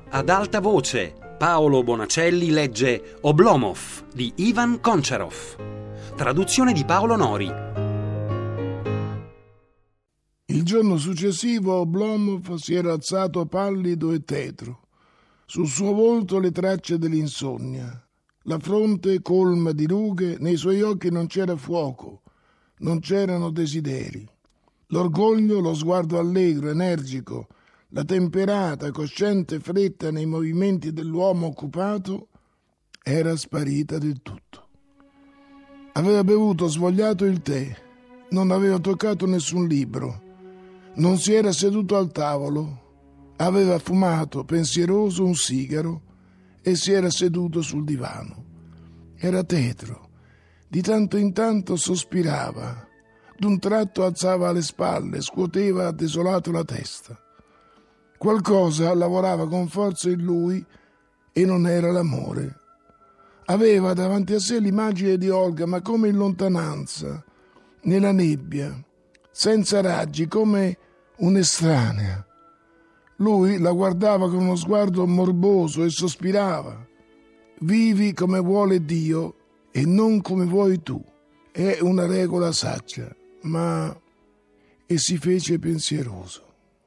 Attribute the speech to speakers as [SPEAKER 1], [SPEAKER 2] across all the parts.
[SPEAKER 1] Ad alta voce, Paolo Bonacelli legge Oblomov di Ivan Koncharov. Traduzione di Paolo Nori.
[SPEAKER 2] Il giorno successivo Oblomov si era alzato pallido e tetro. Sul suo volto le tracce dell'insonnia. La fronte colma di rughe, nei suoi occhi non c'era fuoco, non c'erano desideri. L'orgoglio, lo sguardo allegro, energico, la temperata, cosciente fretta nei movimenti dell'uomo occupato era sparita del tutto. Aveva bevuto svogliato il tè, non aveva toccato nessun libro, non si era seduto al tavolo, aveva fumato pensieroso un sigaro e si era seduto sul divano. Era tetro, di tanto in tanto sospirava, d'un tratto alzava le spalle, scuoteva desolato la testa. Qualcosa lavorava con forza in lui e non era l'amore. Aveva davanti a sé l'immagine di Olga, ma come in lontananza, nella nebbia, senza raggi, come un'estranea. Lui la guardava con uno sguardo morboso e sospirava. Vivi come vuole Dio e non come vuoi tu. È una regola saggia, ma... E si fece pensieroso.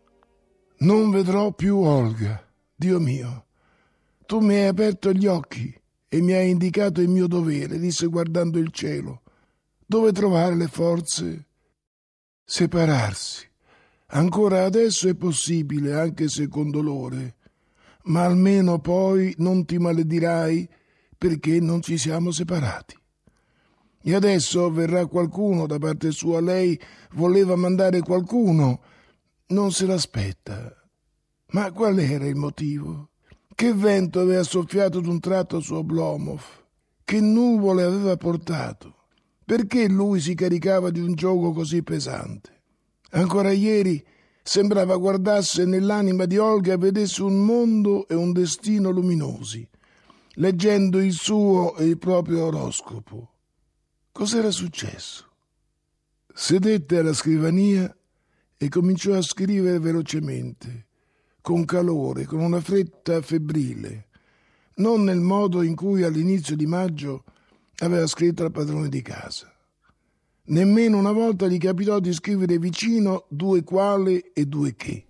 [SPEAKER 2] Non vedrò più Olga, Dio mio. Tu mi hai aperto gli occhi e mi hai indicato il mio dovere, disse guardando il cielo. Dove trovare le forze? Separarsi. Ancora adesso è possibile, anche se con dolore, ma almeno poi non ti maledirai perché non ci siamo separati. E adesso verrà qualcuno da parte sua, lei voleva mandare qualcuno, non se l'aspetta. Ma qual era il motivo? Che vento aveva soffiato d'un tratto su Oblomov? Che nuvole aveva portato? Perché lui si caricava di un gioco così pesante? Ancora ieri sembrava guardasse nell'anima di Olga e vedesse un mondo e un destino luminosi, leggendo il suo e il proprio oroscopo. Cos'era successo? Sedette alla scrivania e cominciò a scrivere velocemente, con calore, con una fretta febbrile, non nel modo in cui all'inizio di maggio aveva scritto al padrone di casa. Nemmeno una volta gli capitò di scrivere vicino due quale e due che.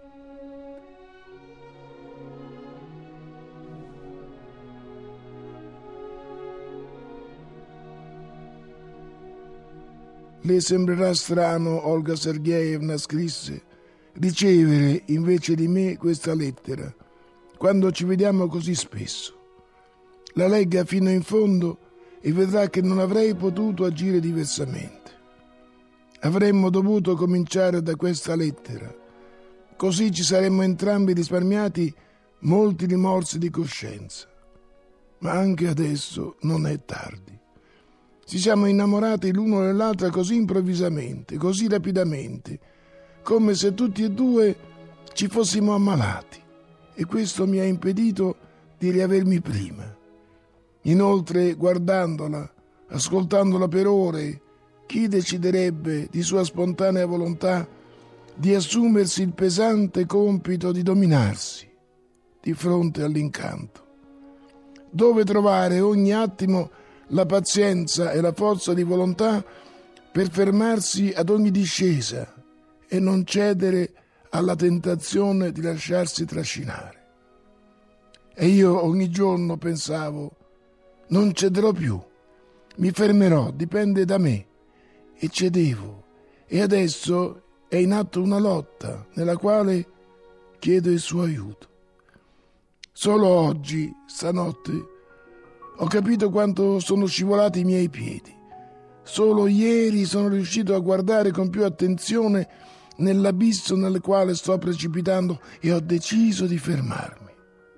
[SPEAKER 2] Le sembrerà strano, Olga Sergeevna scrisse, ricevere invece di me questa lettera, quando ci vediamo così spesso. La legga fino in fondo e vedrà che non avrei potuto agire diversamente. Avremmo dovuto cominciare da questa lettera, così ci saremmo entrambi risparmiati molti rimorsi di coscienza. Ma anche adesso non è tardi. Ci siamo innamorati l'uno dell'altra così improvvisamente, così rapidamente, come se tutti e due ci fossimo ammalati, e questo mi ha impedito di riavermi prima. Inoltre, guardandola, ascoltandola per ore, chi deciderebbe di sua spontanea volontà di assumersi il pesante compito di dominarsi di fronte all'incanto? Dove trovare ogni attimo la pazienza e la forza di volontà per fermarsi ad ogni discesa e non cedere alla tentazione di lasciarsi trascinare? E io ogni giorno pensavo: non cederò più, mi fermerò, dipende da me. E cedevo. E adesso è in atto una lotta nella quale chiedo il suo aiuto. Solo oggi, stanotte, ho capito quanto sono scivolati i miei piedi. Solo ieri sono riuscito a guardare con più attenzione nell'abisso nel quale sto precipitando e ho deciso di fermarmi.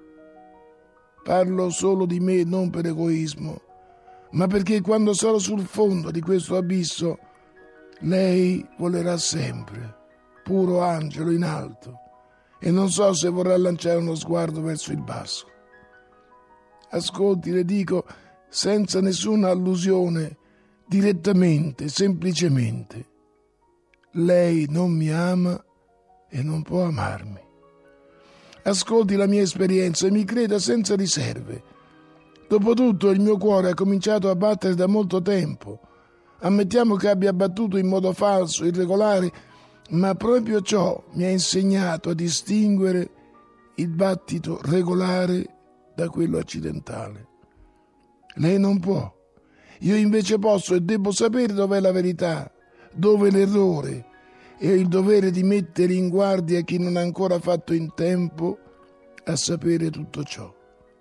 [SPEAKER 2] Parlo solo di me non per egoismo, ma perché quando sarò sul fondo di questo abisso, lei volerà sempre, puro angelo in alto, e non so se vorrà lanciare uno sguardo verso il basso. Ascolti, le dico, senza nessuna allusione, direttamente, semplicemente. Lei non mi ama e non può amarmi. Ascolti la mia esperienza e mi creda senza riserve. Dopotutto il mio cuore ha cominciato a battere da molto tempo. Ammettiamo che abbia battuto in modo falso, irregolare, ma proprio ciò mi ha insegnato a distinguere il battito regolare da quello accidentale. Lei non può. Io invece posso e devo sapere dov'è la verità, dove l'errore, e ho il dovere di mettere in guardia chi non ha ancora fatto in tempo a sapere tutto ciò.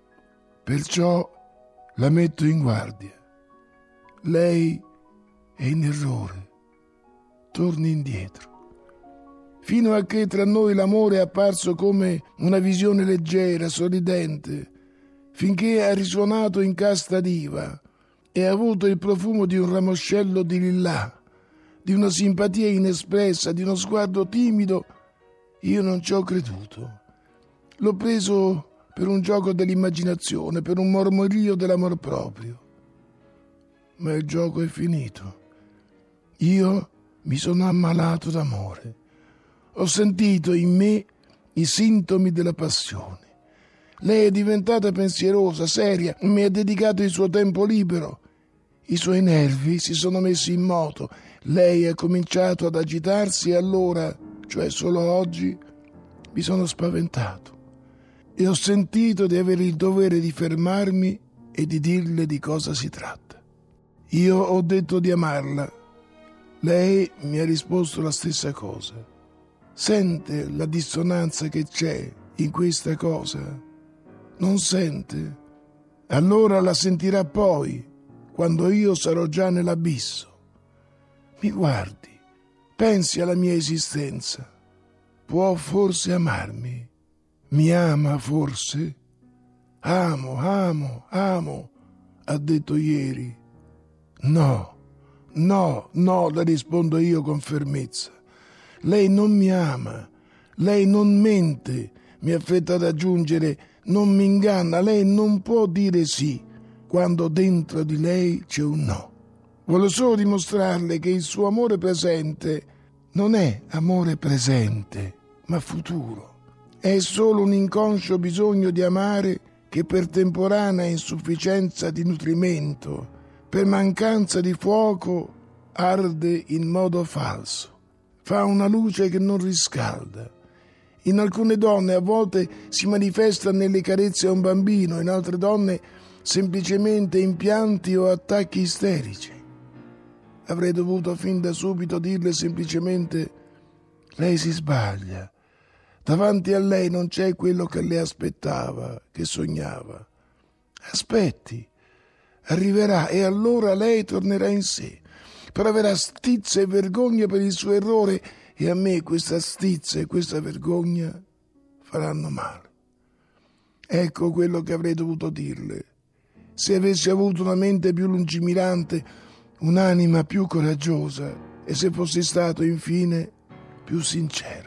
[SPEAKER 2] Perciò la metto in guardia. Lei è in errore. Torni indietro. Fino a che tra noi l'amore è apparso come una visione leggera, sorridente, finché ha risuonato in casta diva e ha avuto il profumo di un ramoscello di lillà, di una simpatia inespressa, di uno sguardo timido, io non ci ho creduto. L'ho preso per un gioco dell'immaginazione, per un mormorio dell'amor proprio. Ma il gioco è finito. Io mi sono ammalato d'amore. Ho sentito in me i sintomi della passione. Lei è diventata pensierosa, seria, mi ha dedicato il suo tempo libero. I suoi nervi si sono messi in moto. Lei ha cominciato ad agitarsi e allora, cioè solo oggi, mi sono spaventato e ho sentito di avere il dovere di fermarmi e di dirle di cosa si tratta. Io ho detto di amarla. Lei mi ha risposto la stessa cosa. Sente la dissonanza che c'è in questa cosa? Non sente? Allora la sentirà poi, quando io sarò già nell'abisso. Mi guardi, pensi alla mia esistenza. Può forse amarmi? Mi ama forse? Amo, ha detto ieri. No, le rispondo io con fermezza. Lei non mi ama, lei non mente, mi affretta ad aggiungere, non mi inganna, lei non può dire sì quando dentro di lei c'è un no. Voglio solo dimostrarle che il suo amore presente non è amore presente, ma futuro. È solo un inconscio bisogno di amare che per temporanea insufficienza di nutrimento, per mancanza di fuoco, arde in modo falso. Fa una luce che non riscalda. In alcune donne a volte si manifesta nelle carezze a un bambino, in altre donne semplicemente in pianti o attacchi isterici. Avrei dovuto fin da subito dirle semplicemente: lei si sbaglia. Davanti a lei non c'è quello che le aspettava, che sognava. Aspetti, arriverà e allora lei tornerà in sé. Proverà stizza e vergogna per il suo errore e a me questa stizza e questa vergogna faranno male. Ecco quello che avrei dovuto dirle. Se avessi avuto una mente più lungimirante, un'anima più coraggiosa e se fossi stato infine più sincero.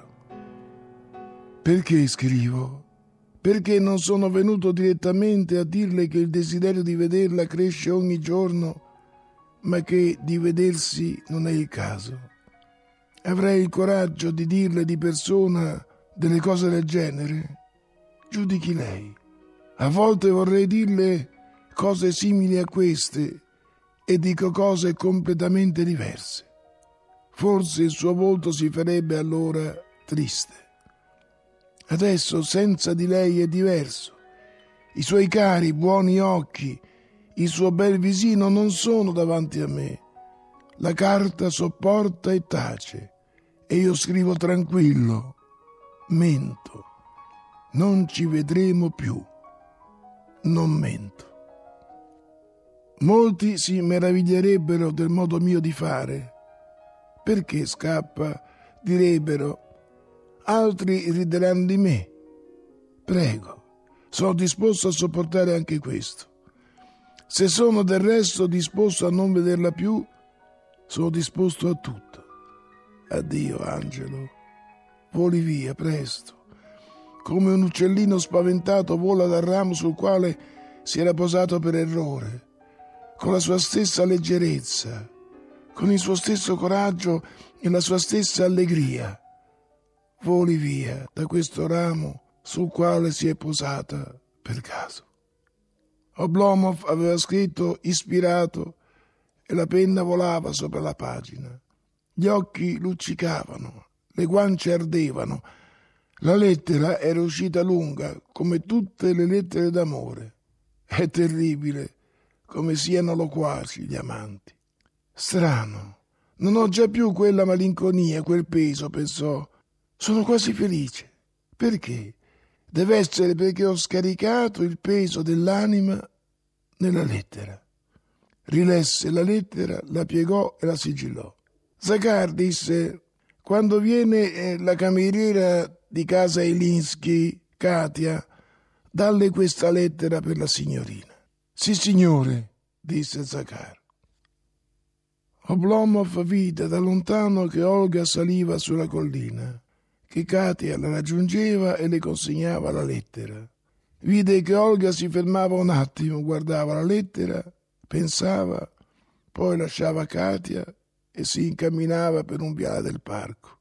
[SPEAKER 2] Perché scrivo? Perché non sono venuto direttamente a dirle che il desiderio di vederla cresce ogni giorno, ma che di vedersi non è il caso. Avrei il coraggio di dirle di persona delle cose del genere? Giudichi lei. A volte vorrei dirle cose simili a queste e dico cose completamente diverse. Forse il suo volto si farebbe allora triste. Adesso senza di lei è diverso. I suoi cari, buoni occhi, il suo bel visino non sono davanti a me. La carta sopporta e tace e io scrivo tranquillo. Mento. Non ci vedremo più. Non mento. Molti si meraviglierebbero del modo mio di fare. Perché scappa? Direbbero. Altri rideranno di me. Prego, sono disposto a sopportare anche questo. Se sono del resto disposto a non vederla più, sono disposto a tutto. Addio, Angelo. Voli via presto. Come un uccellino spaventato vola dal ramo sul quale si era posato per errore, con la sua stessa leggerezza, con il suo stesso coraggio e la sua stessa allegria. Voli via da questo ramo sul quale si è posata per caso. Oblomov aveva scritto ispirato e la penna volava sopra la pagina. Gli occhi luccicavano, le guance ardevano. La lettera era uscita lunga, come tutte le lettere d'amore. È terribile come siano loquaci gli amanti. Strano, non ho già più quella malinconia, quel peso, pensò. Sono quasi felice. Perché? Deve essere perché ho scaricato il peso dell'anima nella lettera. Rilesse la lettera, la piegò e la sigillò. Zakhar disse: quando viene la cameriera di casa Elinsky, Katia, dalle questa lettera per la signorina. Sì, signore, disse Zakhar. Oblomov vide da lontano che Olga saliva sulla collina, che Katia la raggiungeva e le consegnava la lettera. Vide che Olga si fermava un attimo, guardava la lettera, pensava, poi lasciava Katia e si incamminava per un viale del parco.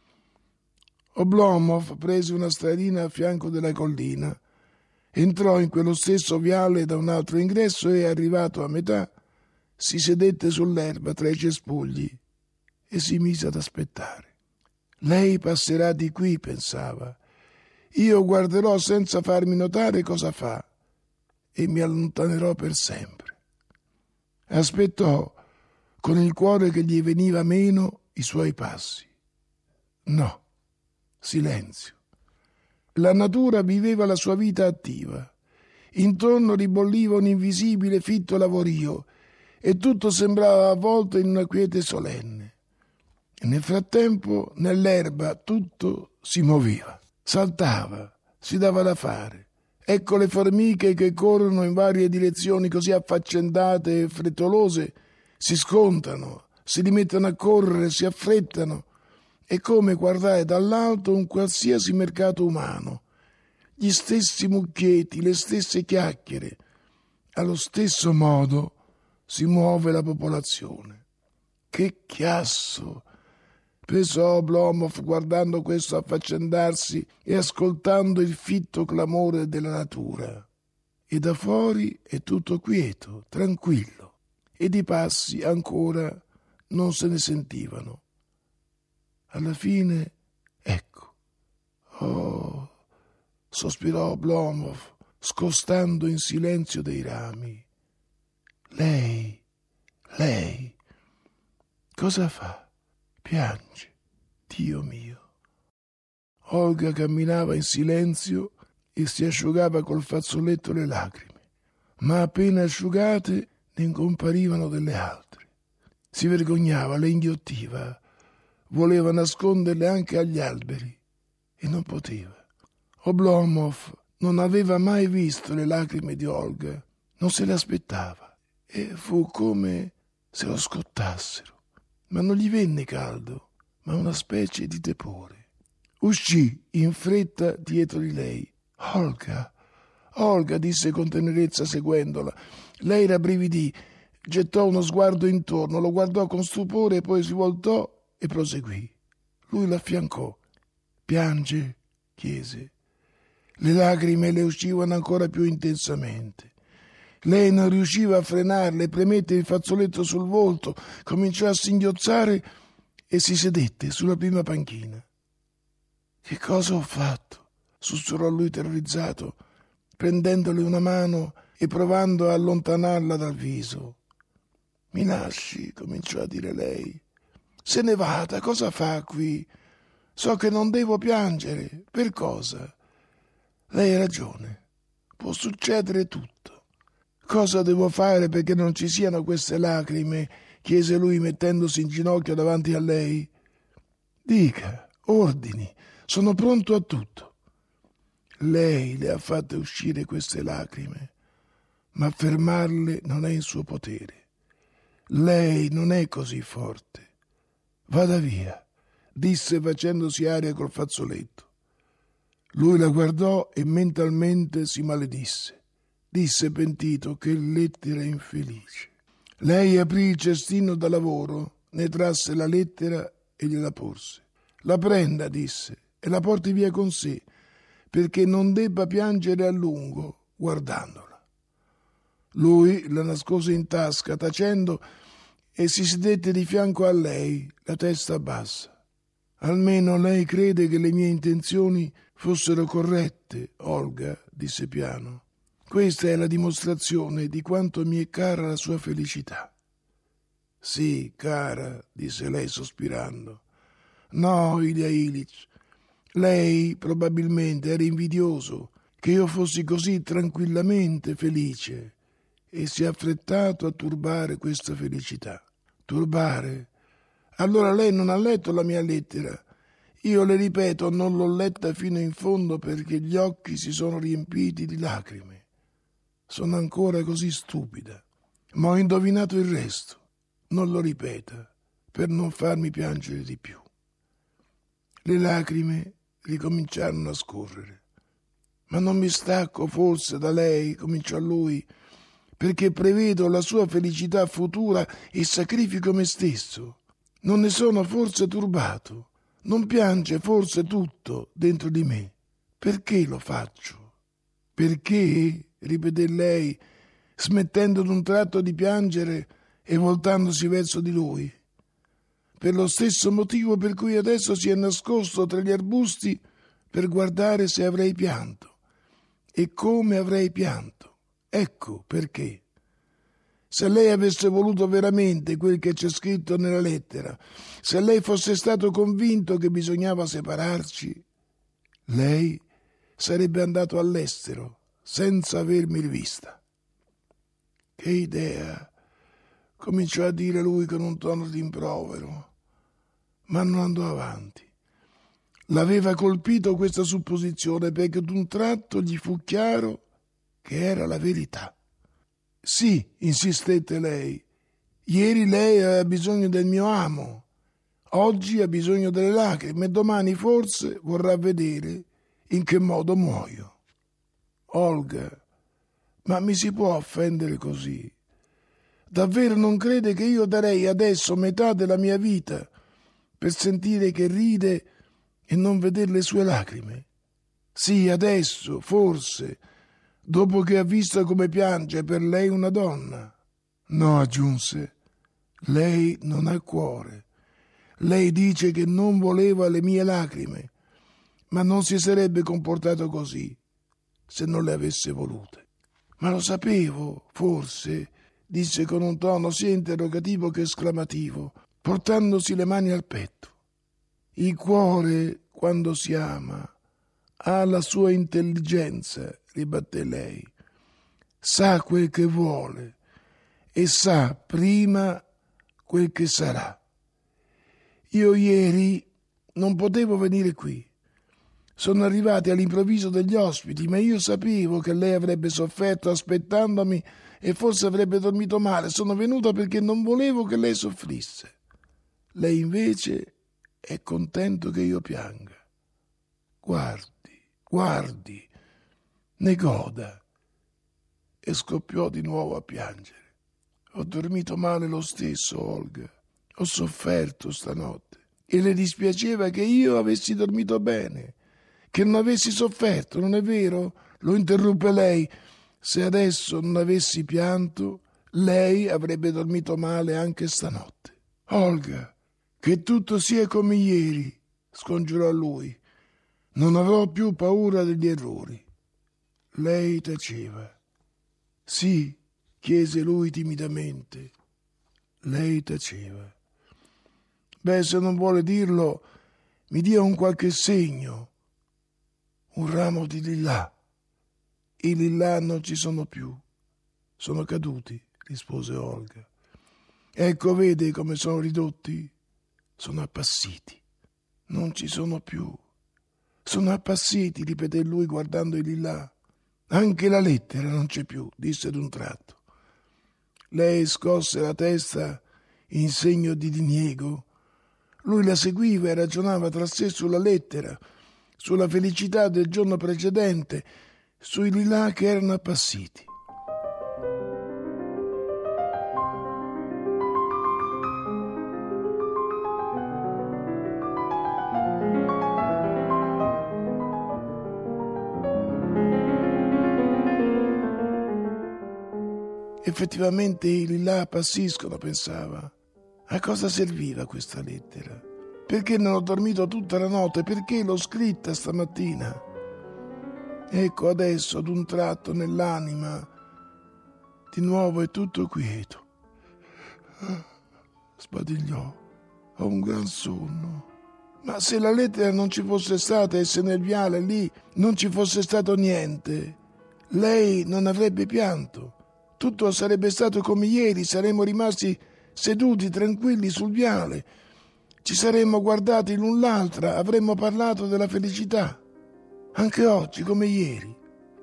[SPEAKER 2] Oblomov prese una stradina a fianco della collina, entrò in quello stesso viale da un altro ingresso e, arrivato a metà, si sedette sull'erba tra i cespugli e si mise ad aspettare. Lei passerà di qui, pensava. Io guarderò senza farmi notare cosa fa e mi allontanerò per sempre. Aspettò, con il cuore che gli veniva meno, i suoi passi. No, silenzio. La natura viveva la sua vita attiva. Intorno ribolliva un invisibile fitto lavorio e tutto sembrava avvolto in una quiete solenne. E nel frattempo, nell'erba, tutto si muoveva, saltava, si dava da fare. Ecco le formiche che corrono in varie direzioni così affaccendate e frettolose, si scontrano, si rimettono a correre, si affrettano. È come guardare dall'alto un qualsiasi mercato umano. Gli stessi mucchietti, le stesse chiacchiere. Allo stesso modo si muove la popolazione. Che chiasso! Pensò Oblomov guardando questo affaccendarsi e ascoltando il fitto clamore della natura. E da fuori è tutto quieto, tranquillo, ed i passi ancora non se ne sentivano. Alla fine, ecco. Oh, sospirò Oblomov, scostando in silenzio dei rami. Lei, cosa fa? Piange, Dio mio. Olga camminava in silenzio e si asciugava col fazzoletto le lacrime, ma appena asciugate ne incomparivano delle altre. Si vergognava, le inghiottiva, voleva nasconderle anche agli alberi e non poteva. Oblomov non aveva mai visto le lacrime di Olga, non se le aspettava e fu come se lo scottassero. Ma non gli venne caldo, ma una specie di tepore. Uscì in fretta dietro di lei. Olga, disse con tenerezza seguendola. Lei rabbrividì, gettò uno sguardo intorno, lo guardò con stupore e poi si voltò e proseguì. Lui l'affiancò. Piange? Chiese. Le lacrime le uscivano ancora più intensamente. Lei non riusciva a frenarle, premette il fazzoletto sul volto, cominciò a singhiozzare e si sedette sulla prima panchina. Che cosa ho fatto? Sussurrò lui terrorizzato, prendendole una mano e provando a allontanarla dal viso. Mi lasci, cominciò a dire lei. Se ne vada, cosa fa qui? So che non devo piangere. Per cosa? Lei ha ragione. Può succedere tutto. Cosa devo fare perché non ci siano queste lacrime? Chiese lui mettendosi in ginocchio davanti a lei. Dica, ordini, sono pronto a tutto. Lei le ha fatte uscire queste lacrime, ma fermarle non è in suo potere. Lei non è così forte. Vada via, disse facendosi aria col fazzoletto. Lui la guardò e mentalmente si maledisse. Disse pentito che lettera infelice. Lei aprì il cestino da lavoro, ne trasse la lettera e gliela porse. La prenda, disse, e la porti via con sé, perché non debba piangere a lungo guardandola. Lui la nascose in tasca tacendo e si sedette di fianco a lei, la testa bassa. Almeno lei crede che le mie intenzioni fossero corrette, Olga, disse piano. Questa è la dimostrazione di quanto mi è cara la sua felicità. Sì, cara, disse lei sospirando. No, Ilya Ilyich, lei probabilmente era invidioso che io fossi così tranquillamente felice e si è affrettato a turbare questa felicità. Turbare? Allora lei non ha letto la mia lettera. Io le ripeto, non l'ho letta fino in fondo perché gli occhi si sono riempiti di lacrime. Sono ancora così stupida. Ma ho indovinato il resto. Non lo ripeta, per non farmi piangere di più. Le lacrime ricominciarono a scorrere. Ma non mi stacco forse da lei, cominciò lui, perché prevedo la sua felicità futura e sacrifico me stesso. Non ne sono forse turbato. Non piange forse tutto dentro di me. Perché lo faccio? Perché? Ripeté lei, smettendo d'un tratto di piangere e voltandosi verso di lui. Per lo stesso motivo per cui adesso si è nascosto tra gli arbusti per guardare se avrei pianto. E come avrei pianto. Ecco perché. Se lei avesse voluto veramente quel che c'è scritto nella lettera, se lei fosse stato convinto che bisognava separarci, lei sarebbe andato all'estero senza avermi rivista. Che idea, cominciò a dire lui con un tono di rimprovero, ma non andò avanti. L'aveva colpito questa supposizione perché d'un tratto gli fu chiaro che era la verità. Sì, insistette lei, ieri lei aveva bisogno del mio amo, oggi ha bisogno delle lacrime e domani forse vorrà vedere in che modo muoio. Olga, ma mi si può offendere così? Davvero non crede che io darei adesso metà della mia vita per sentire che ride e non vedere le sue lacrime? Sì, adesso, forse, dopo che ha visto come piange per lei una donna. No, aggiunse, lei non ha cuore. Lei dice che non voleva le mie lacrime, ma non si sarebbe comportato così se non le avesse volute. Ma lo sapevo, forse, disse con un tono sia interrogativo che esclamativo, portandosi le mani al petto. Il cuore, quando si ama, ha la sua intelligenza, ribatté lei. Sa quel che vuole e sa prima quel che sarà. Io ieri non potevo venire qui. Sono arrivati all'improvviso degli ospiti, ma io sapevo che lei avrebbe sofferto aspettandomi e forse avrebbe dormito male. Sono venuta perché non volevo che lei soffrisse. Lei invece è contento che io pianga. Guardi, ne goda. E scoppiò di nuovo a piangere. Ho dormito male lo stesso, Olga. Ho sofferto stanotte e le dispiaceva che io avessi dormito bene, che non avessi sofferto, non è vero? Lo interruppe lei. Se adesso non avessi pianto, lei avrebbe dormito male anche stanotte. Olga, che tutto sia come ieri, scongiurò lui. Non avrò più paura degli errori. Lei taceva. Sì, chiese lui timidamente. Lei taceva. Beh, se non vuole dirlo, mi dia un qualche segno. Un ramo di lillà. I lillà non ci sono più. Sono caduti, rispose Olga. Ecco, vede come sono ridotti? Sono appassiti. Non ci sono più. Sono appassiti, ripeté lui guardando i lillà. Anche la lettera non c'è più, disse d'un tratto. Lei scosse la testa in segno di diniego. Lui la seguiva e ragionava tra sé sulla lettera, sulla felicità del giorno precedente, sui lillà che erano appassiti. Effettivamente i lillà appassiscono, pensava. A cosa serviva questa lettera? Perché non ho dormito tutta la notte? Perché l'ho scritta stamattina? Ecco adesso, ad un tratto, nell'anima, di nuovo è tutto quieto. Sbadigliò, ho un gran sonno. Ma se la lettera non ci fosse stata e se nel viale lì non ci fosse stato niente, lei non avrebbe pianto. Tutto sarebbe stato come ieri, saremmo rimasti seduti tranquilli sul viale. Ci saremmo guardati l'un l'altra, avremmo parlato della felicità. Anche oggi, come ieri.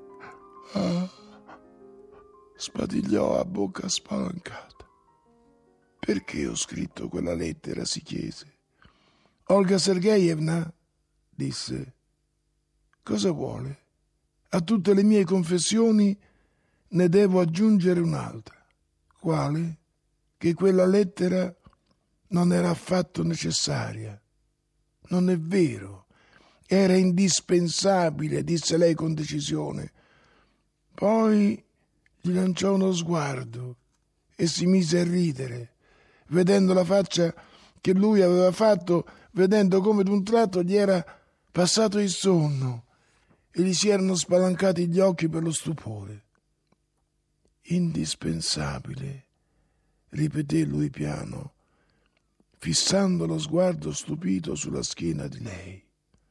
[SPEAKER 2] Sbadigliò a bocca spalancata. Perché ho scritto quella lettera? Si chiese. Olga Sergeyevna, disse, cosa vuole? A tutte le mie confessioni ne devo aggiungere un'altra. Quale? Che quella lettera non era affatto necessaria. Non è vero. Era indispensabile, disse lei con decisione. Poi gli lanciò uno sguardo e si mise a ridere, vedendo la faccia che lui aveva fatto, vedendo come d'un tratto gli era passato il sonno e gli si erano spalancati gli occhi per lo stupore. Indispensabile, ripeté lui piano, fissando lo sguardo stupito sulla schiena di lei.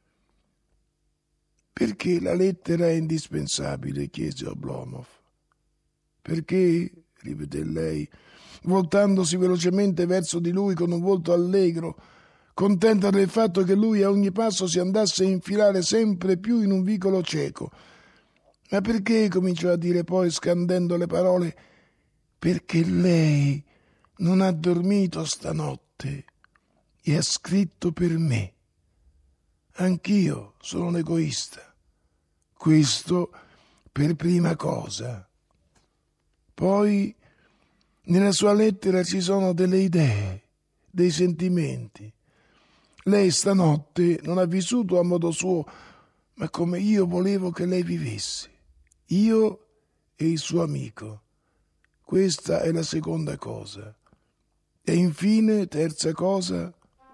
[SPEAKER 2] Perché la lettera è indispensabile? Chiese Oblomov. Perché, ripeté lei, voltandosi velocemente verso di lui con un volto allegro, contenta del fatto che lui a ogni passo si andasse a infilare sempre più in un vicolo cieco. Ma perché, cominciò a dire poi, scandendo le parole, perché lei non ha dormito stanotte e ha scritto per me. Anch'io sono un egoista. Questo per prima cosa. Poi nella sua lettera ci sono delle idee, dei sentimenti. Lei stanotte non ha vissuto a modo suo, ma come io volevo che lei vivesse. Io e il suo amico. Questa è la seconda cosa. E infine, terza cosa,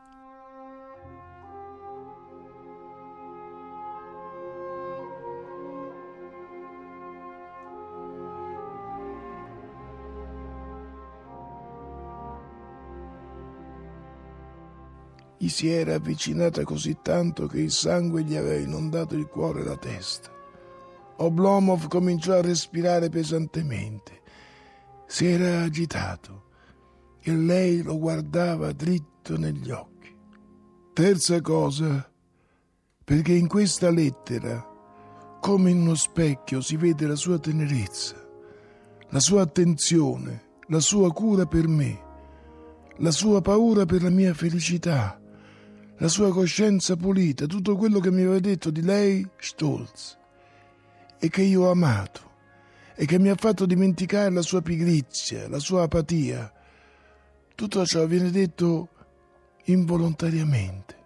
[SPEAKER 2] gli si era avvicinata così tanto che il sangue gli aveva inondato il cuore e la testa. Oblomov cominciò a respirare pesantemente. Si era agitato e lei lo guardava dritto negli occhi. Terza cosa, perché in questa lettera, come in uno specchio, si vede la sua tenerezza, la sua attenzione, la sua cura per me, la sua paura per la mia felicità, la sua coscienza pulita, tutto quello che mi aveva detto di lei, Stolz, e che io ho amato, e che mi ha fatto dimenticare la sua pigrizia, la sua apatia. Tutto ciò viene detto involontariamente.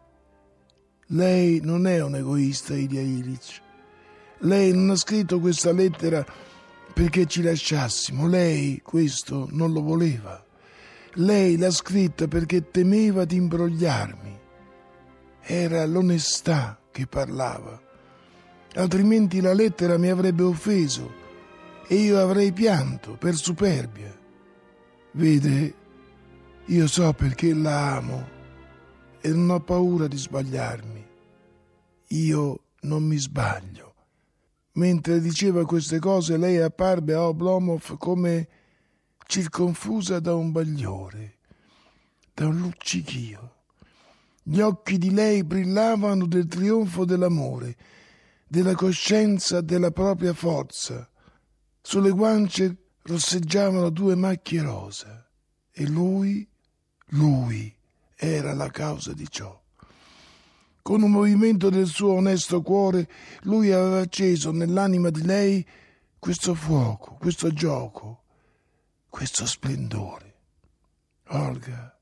[SPEAKER 2] Lei non è un egoista, Ilya Ilyich. Lei non ha scritto questa lettera perché ci lasciassimo. Lei questo non lo voleva. Lei l'ha scritta perché temeva di imbrogliarmi. Era l'onestà che parlava. Altrimenti la lettera mi avrebbe offeso e io avrei pianto per superbia. Vede, io so perché la amo e non ho paura di sbagliarmi. Io non mi sbaglio. Mentre diceva queste cose, lei apparve a Oblomov come circonfusa da un bagliore, da un luccichio. Gli occhi di lei brillavano del trionfo dell'amore, della coscienza della propria forza. Sulle guance rosseggiavano 2 macchie rosa e lui era la causa di ciò. Con un movimento del suo onesto cuore, lui aveva acceso nell'anima di lei questo fuoco, questo gioco, questo splendore. Olga,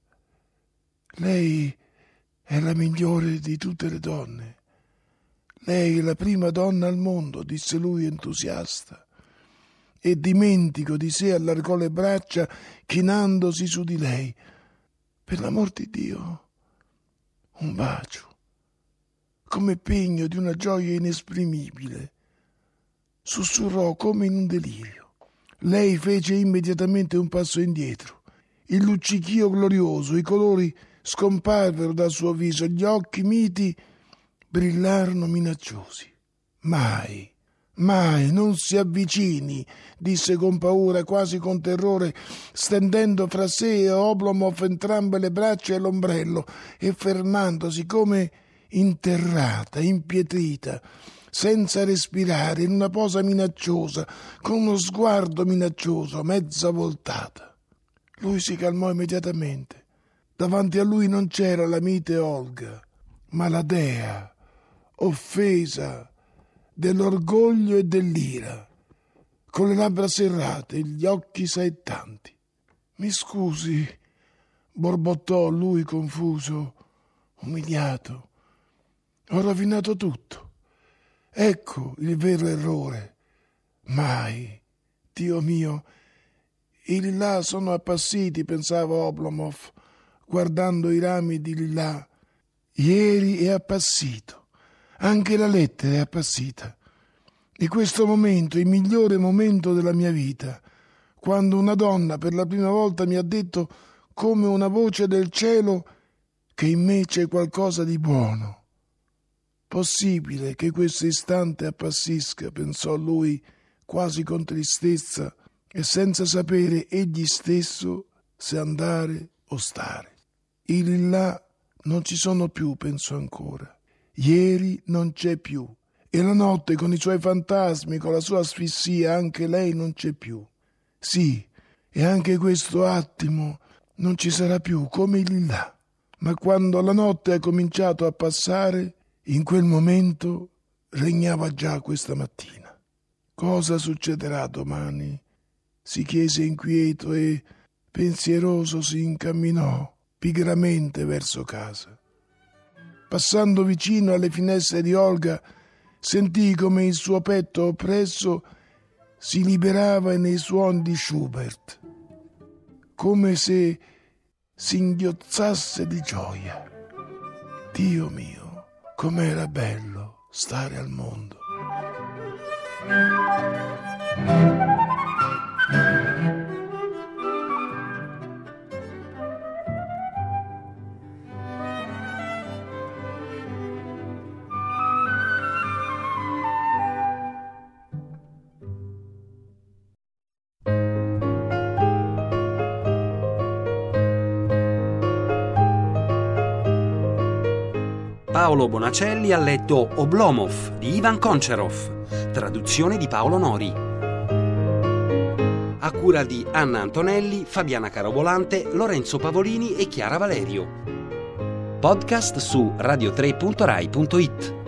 [SPEAKER 2] lei è la migliore di tutte le donne. Lei è la prima donna al mondo, disse lui entusiasta. e dimentico di sé allargò le braccia chinandosi su di lei. Per l'amor di Dio, un bacio, come pegno di una gioia inesprimibile. Sussurrò come in un delirio. Lei fece immediatamente un passo indietro. Il luccichio glorioso, i colori scomparvero dal suo viso, gli occhi miti brillarono minacciosi. Mai, non si avvicini, disse con paura, quasi con terrore, stendendo fra sé e Oblomov entrambe le braccia e l'ombrello e fermandosi come interrata, impietrita, senza respirare, in una posa minacciosa, con uno sguardo minaccioso, mezza voltata. Lui si calmò immediatamente. Davanti a lui non c'era la mite Olga, ma la dea, offesa dell'orgoglio e dell'ira, con le labbra serrate e gli occhi saettanti. «Mi scusi», borbottò lui confuso, umiliato. «Ho rovinato tutto. Ecco il vero errore. Mai, Dio mio, i lillà sono appassiti», pensava Oblomov, guardando i rami di lillà. «Ieri è appassito, anche la lettera è appassita. E questo momento è il migliore momento della mia vita, quando una donna per la prima volta mi ha detto come una voce del cielo che in me c'è qualcosa di buono. Possibile che questo istante appassisca», pensò lui quasi con tristezza e senza sapere egli stesso se andare o stare. «I lillà non ci sono più», pensò ancora. «Ieri non c'è più. E la notte con i suoi fantasmi, con la sua asfissia, anche lei non c'è più. Sì, e anche questo attimo non ci sarà più, come i lillà. Ma quando la notte ha cominciato a passare, in quel momento regnava già questa mattina. Cosa succederà domani?» si chiese inquieto e, pensieroso, si incamminò pigramente verso casa. Passando vicino alle finestre di Olga, sentì come il suo petto oppresso si liberava nei suoni di Schubert, come se singhiozzasse di gioia. Dio mio, com'era bello stare al mondo!
[SPEAKER 1] Paolo Bonacelli ha letto Oblomov di Ivan Koncherov, traduzione di Paolo Nori. A cura di Anna Antonelli, Fabiana Carobolante, Lorenzo Pavolini e Chiara Valerio. Podcast su radio3.rai.it.